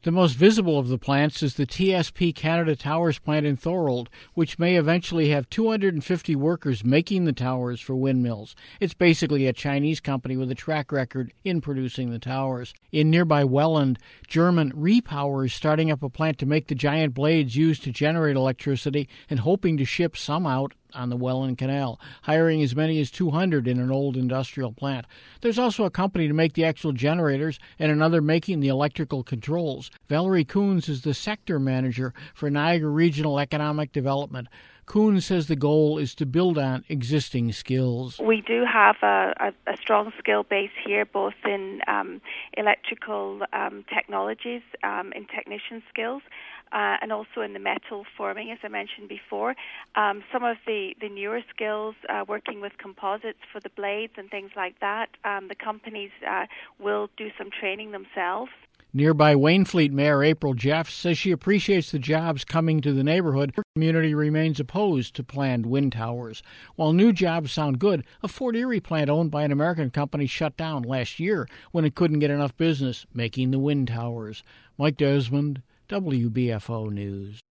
The most visible of the plants is the TSP Canada Towers plant in Thorold, which may eventually have 250 workers making the towers for windmills. It's basically a Chinese company with a track record in producing the towers. In nearby Welland, German Repower is starting up a plant to make the giant blades used to generate electricity and hoping to ship some out on the Welland Canal, hiring as many as 200 in an old industrial plant. There's also a company to make the actual generators and another making the electrical controls. Valerie Coons is the sector manager for Niagara Regional Economic Development. Coons says the goal is to build on existing skills. We do have a strong skill base here, both in electrical technologies, in technician skills, and also in the metal forming, as I mentioned before. Some of the newer skills, working with composites for the blades and things like that, the companies will do some training themselves. Nearby Waynfleet Mayor April Jeff says she appreciates the jobs coming to the neighborhood. Her community remains opposed to planned wind towers. While new jobs sound good, a Fort Erie plant owned by an American company shut down last year when it couldn't get enough business making the wind towers. Mike Desmond, WBFO News.